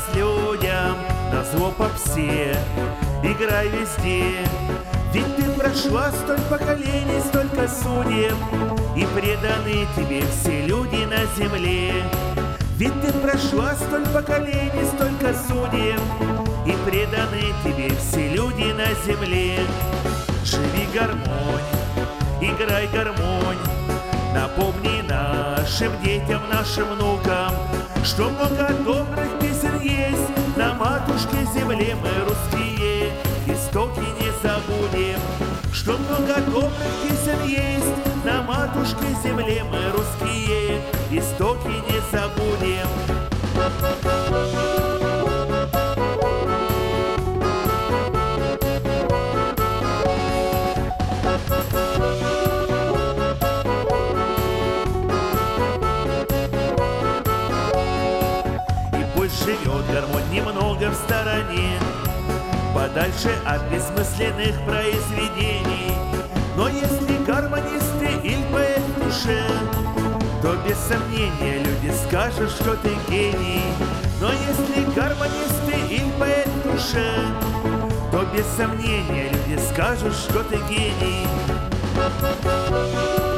радость людям, на зло попсе. Играй везде, ведь ты прошла столь поколений, столько судеб, и преданы тебе все люди на земле. Ведь ты прошла столь поколений, столько судеб, и преданы тебе все люди на земле. Живи гармонь, играй гармонь, напомни нашим детям, нашим внукам, что много добрых песен есть на матушке земле. Мы русские, истоки не забудем, что много добрых песен есть на матушке земле. Мы русские, истоки не забудем. Живет гармонь немного в стороне, подальше от бессмысленных произведений. Но если гармонисты или поэт в душе, то без сомнения люди скажут, что ты гений. Но если гармонисты или поэт в душе, то без сомнения люди скажут, что ты гений.